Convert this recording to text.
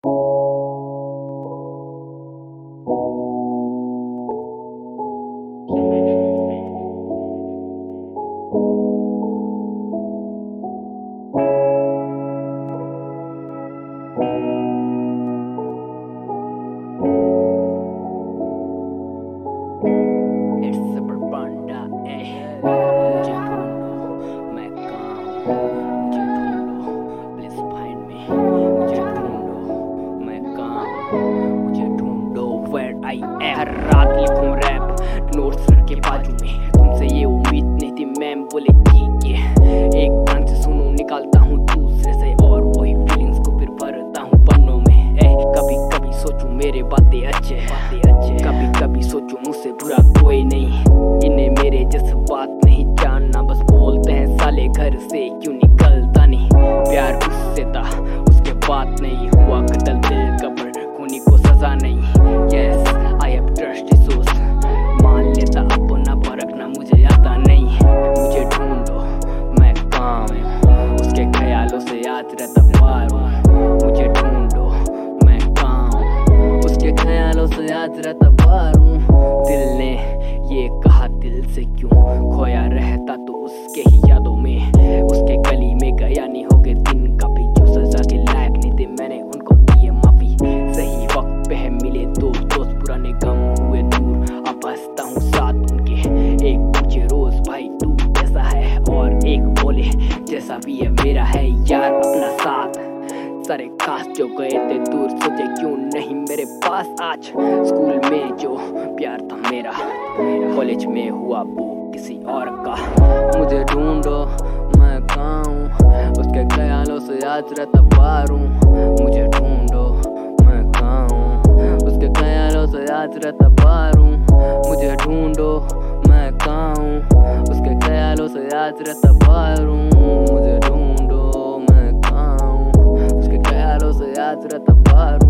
हर रात लिखूं rap note sir के बाजू में, तुमसे ये उम्मीद नहीं थी मैम बोले ठीक है। एक कान से सुनूं निकालता हूँ दूसरे से, और वही फीलिंग्स को फिर भरता हूँ पन्नों में। कभी कभी सोचूं मेरे बातें अच्छे, कभी कभी सोचूं मुझसे बुरा कोई नहीं। इन्हें मेरे जैसे बात नहीं जानना, बस बोलते हैं साले घर से क्यों निकलता नहीं। प्यार उससे था उसके बात नहीं हुआ, कतल दिल कब्र खूनी को सजा नहीं। Yes, I have trust issues, मान लेता अपना परखना मुझे आता नहीं। मुझे ढूंढो मैं काम उसके ख्यालों से आज रहता पार हूँ। मुझे ढूंढो मैं काम उसके ख्यालों से आज रहता पार हूँ। दिल ने ये कहा दिल से क्यों खोया रहता तो उसके ही यादों में। उसके गली में गया नहीं होगे दिन कभी, जो सजा के लायक नहीं थे मैंने उनको दिए माफी। सही वक्त पे है मिले दो दोस्त, पुराने गम हुए दूर अब हंसता हूँ साथ उनके। एक पूछे रोज भाई तू कैसा है, और एक बोले जैसा भी है मेरा है यार अपना साथ। सारे खास जो गए थे दूर सोचे क्यों नहीं मेरे पास आज। स्कूल में जो प्यार था मेरा, कॉलेज में हुआ वो किसी और का। मुझे ढूंढो मैं कहाँ हूँ, उसके ख्यालों से आज रहता पार हूँ। मुझे ढूंढो मैं कहाँ हूँ, उसके ख्यालों से आज रहता पार हूँ। मुझे ढूंढो मैं कहाँ हूँ, उसके ख्यालों से आज रहता पार हूँ। मुझे ढूंढो मैं कहाँ हूँ, उसके ख्यालों से आज रहता पार